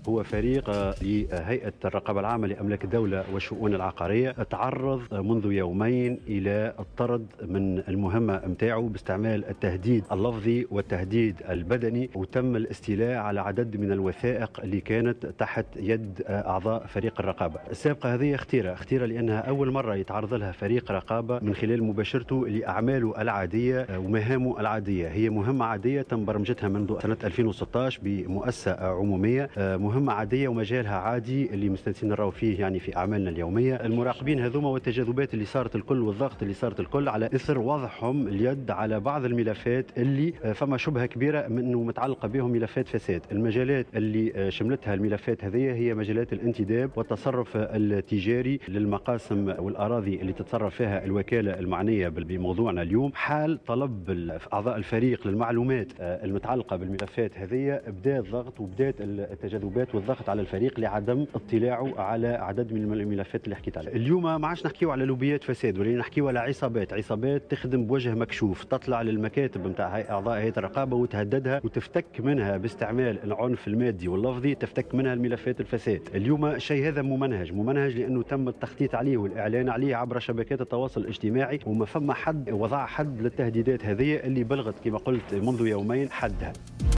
هو فريق لهيئة الرقابة العامة لأملاك الدولة والشؤون العقارية تعرض منذ يومين إلى الطرد من المهمة متاعه باستعمال التهديد اللفظي والتهديد البدني، وتم الاستيلاء على عدد من الوثائق اللي كانت تحت يد أعضاء فريق الرقابة. السابقة هذه اختيرة لأنها أول مرة يتعرض لها فريق رقابة من خلال مباشرته لأعماله العادية ومهامه العادية. هي مهمة عادية تم برمجتها منذ سنة 2016 بمؤسسة عمومية، مهمة عادية ومجالها عادي اللي مستانسين نراو فيه يعني في أعمالنا اليومية. المراقبين هذوما والتجاذبات اللي صارت الكل والضغط اللي صارت الكل على إثر وضعهم اليد على بعض الملفات اللي فما شبهة كبيرة من أنه متعلقة بهم ملفات فساد. المجالات اللي شملتها الملفات هذه هي مجالات الانتداب والتصرف التجاري للمقاسم والأراضي اللي تتصرف فيها الوكالة المعنية بموضوعنا اليوم. حال طلب أعضاء الفريق للمعلومات المتعلقة بالملفات هذه بدأ الضغط وبدأت التجاذبات والضغط على الفريق لعدم اطلاعه على عدد من الملفات اللي حكيت عليها. اليوم ما عادش نحكيو على لوبيات فساد، ولكن نحكيو على عصابات تخدم بوجه مكشوف، تطلع للمكاتب نتاع اعضاء هيئه الرقابه وتهددها وتفتك منها باستعمال العنف المادي واللفظي، تفتك منها الملفات الفساد. اليوم الشيء هذا ممنهج لانه تم التخطيط عليه والاعلان عليه عبر شبكات التواصل الاجتماعي، وما فما حد وضع حد للتهديدات هذه اللي بلغت كما قلت منذ يومين حدها.